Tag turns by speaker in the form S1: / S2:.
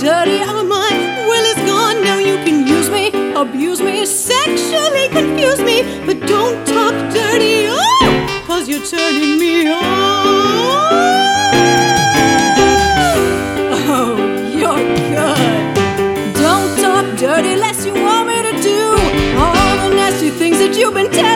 S1: dirty on my will is gone. Now you can use me, abuse me, sexually confuse me, but don't talk dirty, oh, 'cause you're turning me on. Oh, you're good. Don't talk dirty unless you want me to do all the nasty things that you've been telling